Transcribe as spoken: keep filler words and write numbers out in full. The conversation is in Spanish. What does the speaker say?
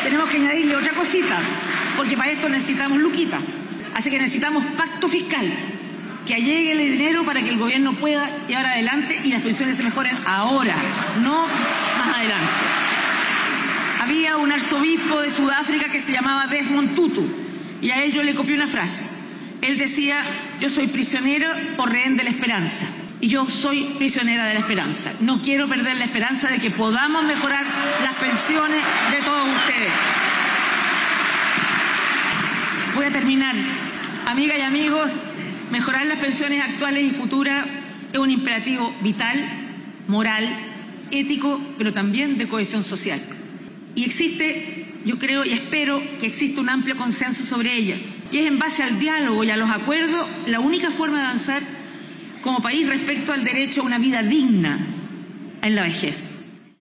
tenemos que añadirle otra cosita, porque para esto necesitamos luquita. Así que necesitamos pacto fiscal, que allegue el dinero para que el gobierno pueda llevar adelante y las pensiones se mejoren ahora, no más adelante. Había un arzobispo de Sudáfrica que se llamaba Desmond Tutu, y a él yo le copié una frase. Él decía: yo soy prisionero o rehén de la esperanza. Y yo soy prisionera de la esperanza. No quiero perder la esperanza de que podamos mejorar las pensiones de todos ustedes. Voy a terminar. Amigas y amigos, mejorar las pensiones actuales y futuras es un imperativo vital, moral, ético, pero también de cohesión social. Y existe, yo creo y espero que exista un amplio consenso sobre ella. Y es en base al diálogo y a los acuerdos la única forma de avanzar como país respecto al derecho a una vida digna en la vejez.